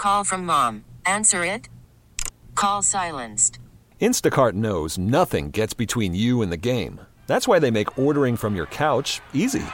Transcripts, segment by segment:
call from mom. Answer it. Call silenced. Instacart knows nothing gets between you and the game. That's why they make ordering from your couch easy.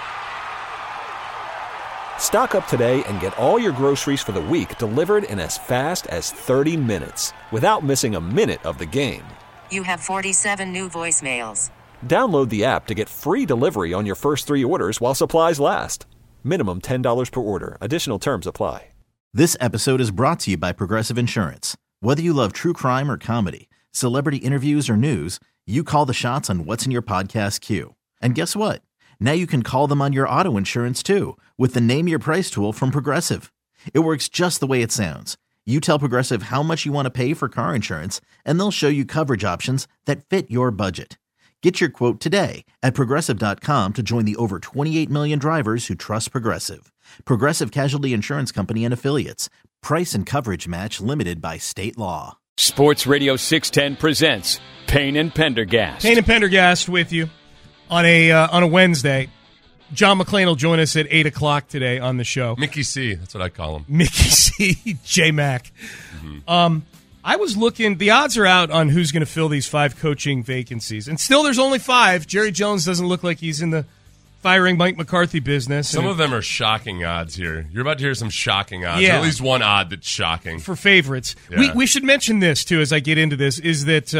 Stock up today and get all your groceries for the week delivered in as fast as 30 minutes without missing a minute of the game. You have 47 new voicemails. Download the app to get free delivery on your first 3 orders while supplies last. Minimum $10 per order. Additional terms apply. This episode is brought to you by Progressive Insurance. Whether you love true crime or comedy, celebrity interviews or news, you call the shots on what's in your podcast queue. And guess what? Now you can call them on your auto insurance too with the Name Your Price tool from Progressive. It works just the way it sounds. You tell Progressive how much you want to pay for car insurance, and they'll show you coverage options that fit your budget. Get your quote today at Progressive.com to join the over 28 million drivers who trust Progressive. Progressive Casualty Insurance Company and Affiliates. Price and coverage match limited by state law. Sports Radio 610 presents Payne and Pendergast. Payne and Pendergast with you on a Wednesday. John McClain will join us at 8 o'clock today on the show. Mickey C, that's what I call him. Mickey C, J-Mac. Mm-hmm. I was looking, the odds are out on who's going to fill these 5 coaching vacancies. And still there's only 5. Jerry Jones doesn't look like he's in the firing Mike McCarthy business. Some of them are shocking odds here. You're about to hear some shocking odds. Yeah. Or at least one odd that's shocking. For favorites. Yeah. We should mention this, too, as I get into this, is that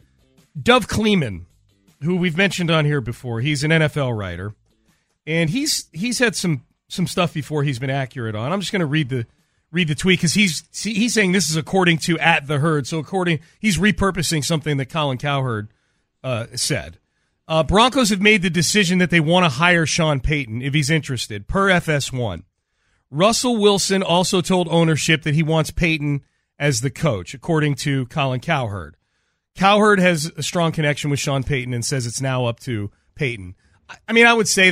Dov Kleeman, who we've mentioned on here before, he's an NFL writer. And he's had some stuff before he's been accurate on. I'm just going to read the tweet because he's saying this is according to @TheHerd. So he's repurposing something that Colin Cowherd said. Broncos have made the decision that they want to hire Sean Payton if he's interested, per FS1. Russell Wilson also told ownership that he wants Payton as the coach, according to Colin Cowherd. Cowherd has a strong connection with Sean Payton and says it's now up to Payton. I mean, I would say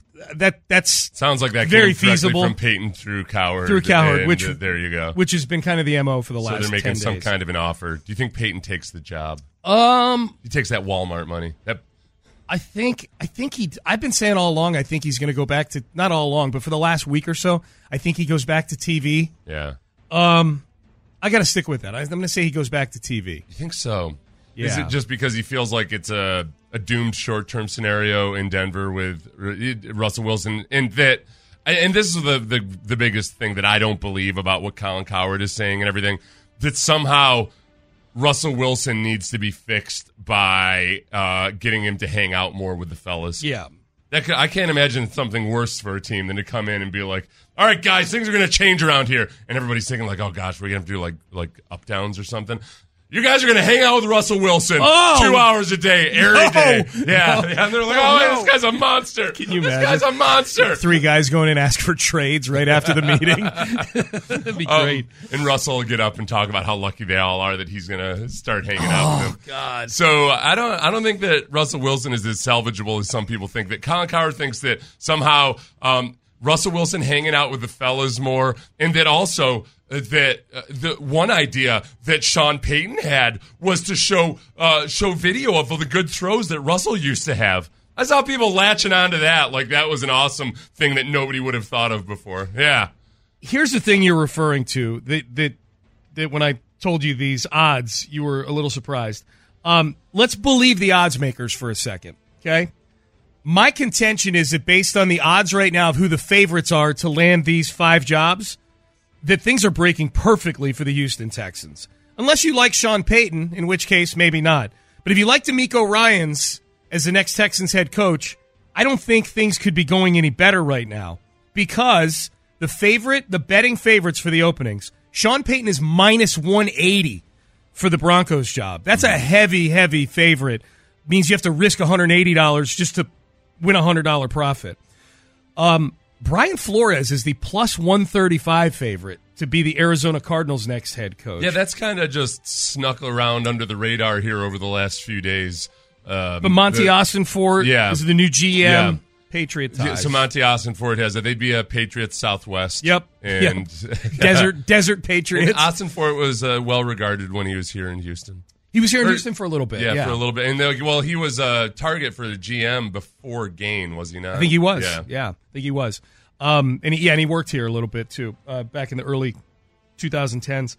that's sounds like that very came feasible from Payton through Cowherd. Which there you go. Which has been kind of the MO for the last 10 days. So they're making some kind of an offer. Do you think Payton takes the job? He takes that Walmart money. I think I've been saying all along, I think he's going to go back to, not all along, but for the last week or so, I think he goes back to TV. Yeah. I got to stick with that. I'm going to say he goes back to TV. You think so? Yeah. Is it just because he feels like it's a doomed short-term scenario in Denver with Russell Wilson? And this is the biggest thing that I don't believe about what Colin Cowherd is saying and everything, that somehow Russell Wilson needs to be fixed by getting him to hang out more with the fellas. Yeah. I can't imagine something worse for a team than to come in and be like, all right, guys, things are going to change around here. And everybody's thinking like, oh, gosh, we're going to have to do like up-downs or something. You guys are going to hang out with Russell Wilson 2 hours a day, every day. Yeah. And they're like, this guy's a monster. Can you imagine? This guy's a monster. 3 guys going in and ask for trades right after the meeting. That'd be great. And Russell will get up and talk about how lucky they all are that he's going to start hanging out with them. God. So I don't think that Russell Wilson is as salvageable as some people think. That Colin Cowherd thinks that somehow Russell Wilson hanging out with the fellas more, and that also that the one idea that Sean Payton had was to show video of the good throws that Russell used to have. I saw people latching onto that like that was an awesome thing that nobody would have thought of before. Yeah. Here's the thing you're referring to that when I told you these odds, you were a little surprised. Let's believe the odds makers for a second, okay? My contention is that based on the odds right now of who the favorites are to land these 5 jobs, that things are breaking perfectly for the Houston Texans. Unless you like Sean Payton, in which case maybe not. But if you like DeMeco Ryans as the next Texans head coach, I don't think things could be going any better right now because the betting favorites for the openings, Sean Payton is minus 180 for the Broncos job. That's a heavy, heavy favorite. Means you have to risk $180 just to win a $100 profit. Brian Flores is the plus 135 favorite to be the Arizona Cardinals' next head coach. Yeah, that's kind of just snuck around under the radar here over the last few days. But Monty Austin-Fort is the new GM. Yeah. Patriot ties. Yeah, so Monty Austin-Fort has it. They'd be a Patriots Southwest. Yep. And Desert Patriots. And Austin-Fort was well regarded when he was here in Houston. He was here in Houston for a little bit. Yeah, for a little bit. And he was a target for the GM before Gain, was he not? I think he was. Yeah, I think he was. And he worked here a little bit too, back in the early 2010s.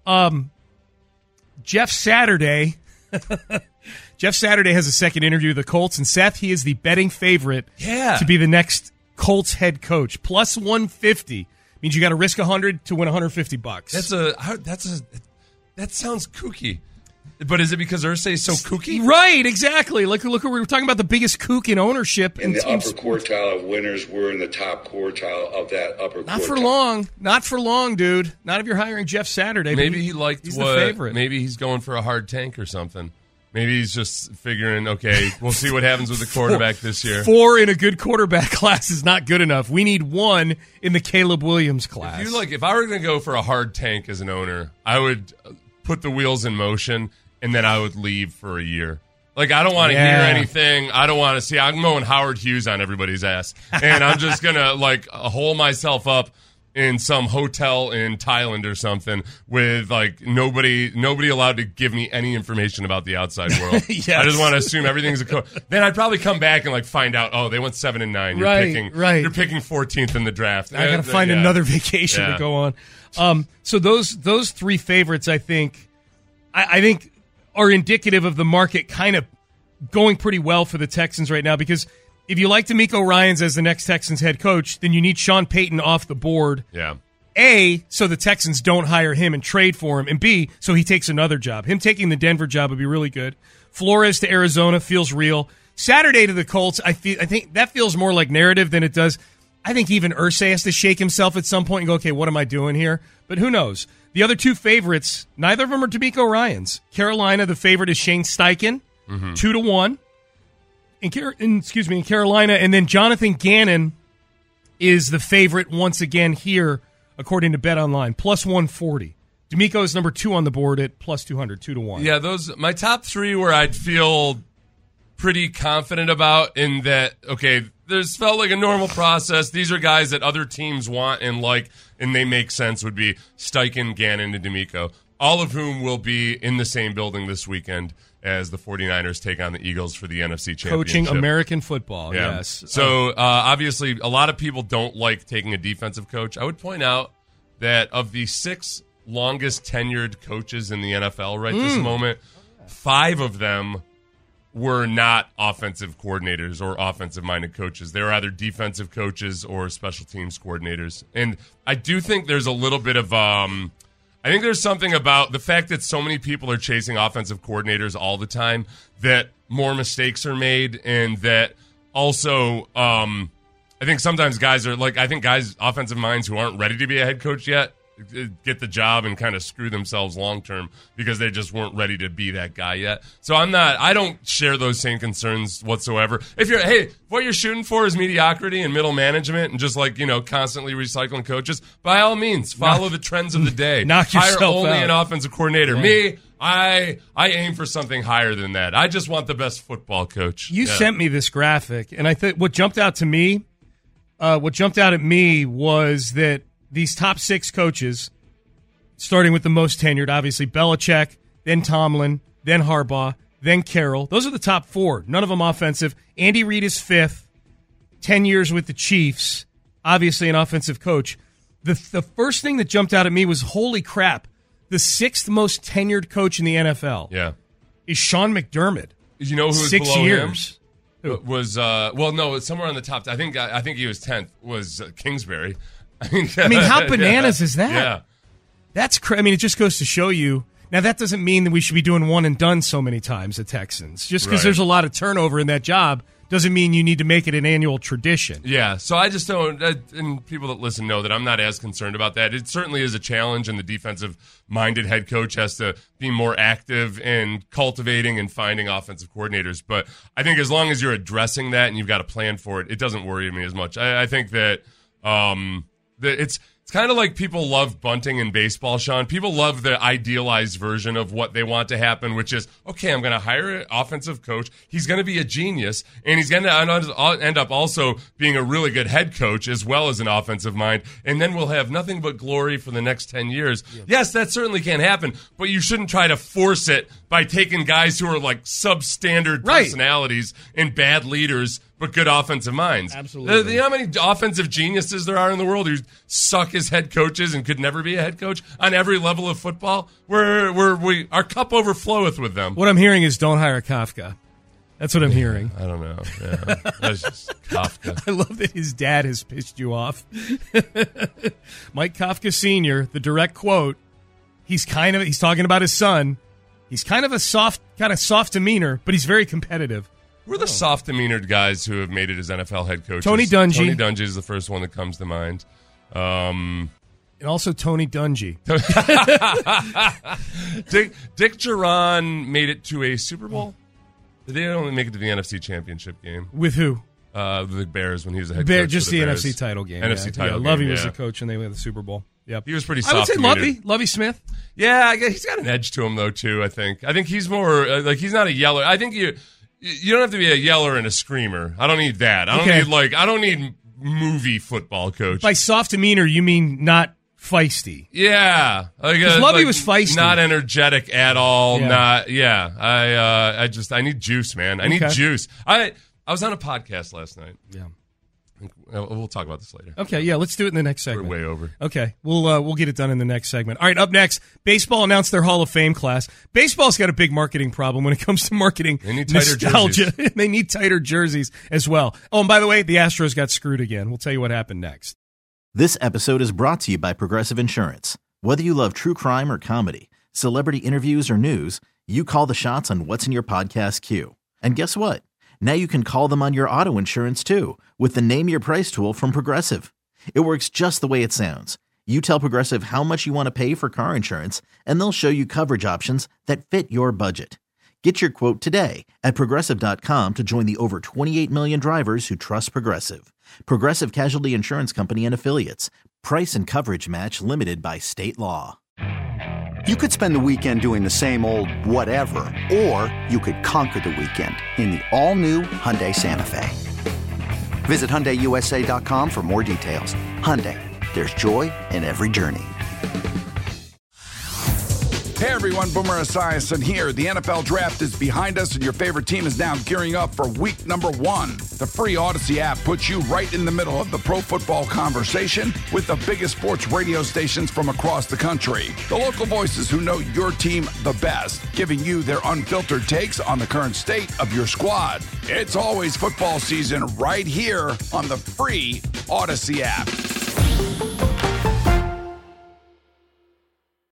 Jeff Saturday. Jeff Saturday has a second interview with the Colts, and Seth, he is the betting favorite to be the next Colts head coach. Plus 150 means you got to risk 100 to win $150. That sounds kooky. But is it because Irsay is so kooky? Right, exactly. Look, we were talking about the biggest kook in ownership. In the upper quartile of winners, we're in the top quartile of that upper quartile. Not for long, dude. Not if you're hiring Jeff Saturday. Maybe he liked he's the favorite. Maybe he's going for a hard tank or something. Maybe he's just figuring, okay, we'll see what happens with the quarterback this year. 4 in a good quarterback class is not good enough. We need 1 in the Caleb Williams class. If I were going to go for a hard tank as an owner, I would put the wheels in motion, and then I would leave for a year. Like, I don't want to hear anything. I don't want to see. I'm mowing Howard Hughes on everybody's ass. And I'm just going to, hole myself up in some hotel in Thailand or something with, nobody allowed to give me any information about the outside world. Yes. I just want to assume everything's a Then I'd probably come back and, find out, they went 7-9. You're picking 14th in the draft. I got to find another vacation to go on. So those 3 favorites, I think are indicative of the market kind of going pretty well for the Texans right now, because if you like DeMeco Ryans as the next Texans head coach, then you need Sean Payton off the board. Yeah. A, so the Texans don't hire him and trade for him, and B, so he takes another job. Him taking the Denver job would be really good. Flores to Arizona feels real. Saturday to the Colts, I think that feels more like narrative than it does. I think even Irsay has to shake himself at some point and go, okay, what am I doing here? But who knows? The other 2 favorites, neither of them are DeMeco Ryans. Carolina, the favorite is Shane Steichen, 2-1. In Carolina, and then Jonathan Gannon is the favorite once again here, according to BetOnline, plus 140. DeMeco is number 2 on the board at plus 200, 2-1. Yeah, those my top 3 where I'd feel pretty confident about in that, okay, this felt like a normal process. These are guys that other teams want and like, and they make sense, would be Steichen, Gannon, and DeMeco, all of whom will be in the same building this weekend as the 49ers take on the Eagles for the NFC Championship. Coaching American football, yeah. Yes. So, obviously, a lot of people don't like taking a defensive coach. I would point out that of the 6 longest tenured coaches in the NFL this moment, 5 of them were not offensive coordinators or offensive-minded coaches. They were either defensive coaches or special teams coordinators. And I do think there's a little bit of I think there's something about the fact that so many people are chasing offensive coordinators all the time that more mistakes are made, and that also I think sometimes guys are offensive minds who aren't ready to be a head coach yet get the job and kind of screw themselves long term because they just weren't ready to be that guy yet. So I don't share those same concerns whatsoever. If what you're shooting for is mediocrity and middle management and just constantly recycling coaches, by all means follow the trends of the day. Knock yourself Hire only out. an offensive coordinator. Yeah. Me, I aim for something higher than that. I just want the best football coach. You sent me this graphic, and I think what jumped out at me was that these top 6 coaches, starting with the most tenured, obviously Belichick, then Tomlin, then Harbaugh, then Carroll. Those are the top 4. None of them offensive. Andy Reid is 5th, 10 years with the Chiefs, obviously an offensive coach. The first thing that jumped out at me was, holy crap, the 6th most tenured coach in the NFL is Sean McDermott. You know who was 6 below years. him? Was somewhere on the top. I think he was 10th. Was Kingsbury. I mean, how bananas is that? Yeah. That's crazy. It just goes to show you. Now, that doesn't mean that we should be doing one and done so many times at Texans. Just because there's a lot of turnover in that job doesn't mean you need to make it an annual tradition. Yeah, so I just don't, and people that listen know that I'm not as concerned about that. It certainly is a challenge, and the defensive-minded head coach has to be more active in cultivating and finding offensive coordinators. But I think as long as you're addressing that and you've got a plan for it, it doesn't worry me as much. I think that it's kind of like people love bunting in baseball, Sean. People love the idealized version of what they want to happen, which is, okay, I'm going to hire an offensive coach. He's going to be a genius, and he's going to end up also being a really good head coach as well as an offensive mind, and then we'll have nothing but glory for the next 10 years. Yeah. Yes, that certainly can happen, but you shouldn't try to force it by taking guys who are like substandard personalities and bad leaders but good offensive minds. Absolutely. You know how many offensive geniuses there are in the world who suck as head coaches and could never be a head coach on every level of football? Our cup overfloweth with them. What I'm hearing is don't hire Kafka. That's what I'm hearing. I don't know. Yeah. That's just Kafka. I love that his dad has pissed you off. Mike Kafka Sr., the direct quote, he's talking about his son. He's kind of soft demeanor, but he's very competitive. We're the soft demeanored guys who have made it as NFL head coaches. Tony Dungy. Tony Dungy is the first one that comes to mind. And also Tony Dungy. Dick Duran made it to a Super Bowl. Did they only make it to the NFC Championship game? With who? The Bears when he was a head coach. Just the Bears. NFC title game. NFC title game. Lovey was the coach and they won the Super Bowl. Yep. He was pretty soft. I would say Lovey Smith. Yeah, I guess he's got an edge to him though too. I think he's more he's not a yeller. I think you don't have to be a yeller and a screamer. I don't need that. I don't need movie football coach. By soft demeanor, you mean not feisty? Yeah, because Lovey was feisty, not energetic at all. I need juice, man. I need juice. I was on a podcast last night. Yeah. We'll talk about this later. Okay, yeah, let's do it in the next segment. We're way over. Okay, we'll get it done in the next segment. All right, up next, baseball announced their Hall of Fame class. Baseball's got a big marketing problem when it comes to marketing. They need tighter nostalgia. jerseys. They need tighter jerseys as well. Oh, and by the way, the Astros got screwed again. We'll tell you what happened next. This episode is brought to you by Progressive Insurance. Whether you love true crime or comedy, celebrity interviews or news, you call the shots on what's in your podcast queue. And guess what? Now you can call them on your auto insurance too with the Name Your Price tool from Progressive. It works just the way it sounds. You tell Progressive how much you want to pay for car insurance, and they'll show you coverage options that fit your budget. Get your quote today at Progressive.com to join the over 28 million drivers who trust Progressive. Progressive Casualty Insurance Company and Affiliates. Price and coverage match limited by state law. You could spend the weekend doing the same old whatever, or you could conquer the weekend in the all-new Hyundai Santa Fe. Visit HyundaiUSA.com for more details. Hyundai, there's joy in every journey. Hey everyone, Boomer Esiason here. The NFL Draft is behind us and your favorite team is now gearing up for week number 1. The free Odyssey app puts you right in the middle of the pro football conversation with the biggest sports radio stations from across the country. The local voices who know your team the best, giving you their unfiltered takes on the current state of your squad. It's always football season right here on the free Odyssey app.